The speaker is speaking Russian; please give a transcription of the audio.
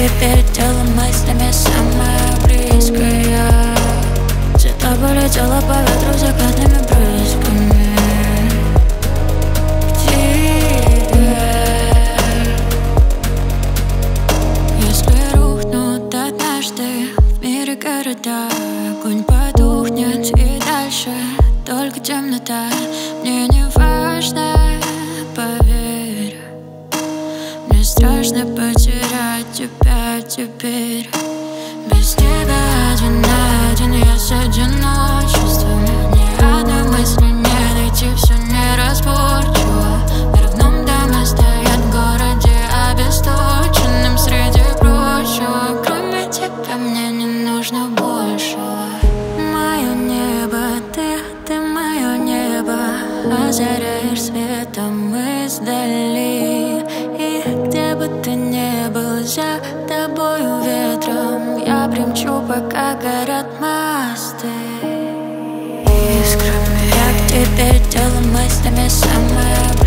теперь телом, мыслями самая близкая. Где-то полетела по ветру закатными брызгами к тебе. Если рухнут однажды в мире города, огонь потухнет и дальше только темнота. Мне не важно, поверь, мне страшно потерять тебя теперь. Без тебя один на один я с одиночеством. Ни одной мысли не найти, все неразборчиво. В равном доме стоят в городе обесточенным среди прочего. Кроме тебя мне не нужно большего. Мое небо, ты мое небо. Озаряешь светом издали. И где бы ты ни был, за тобою ветром я примчу, пока горят мосты искрами. Я к тебе телом, мыслями самая